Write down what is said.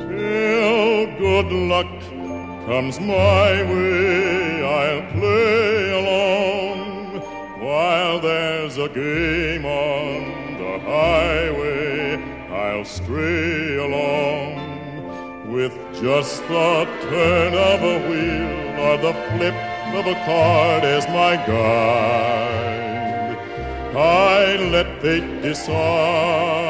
Till good luck comes my way, I'll play along while there's a game on the highway. I'll stray along with just the turn of a wheel or the flip of a card as my guide. I let fate decide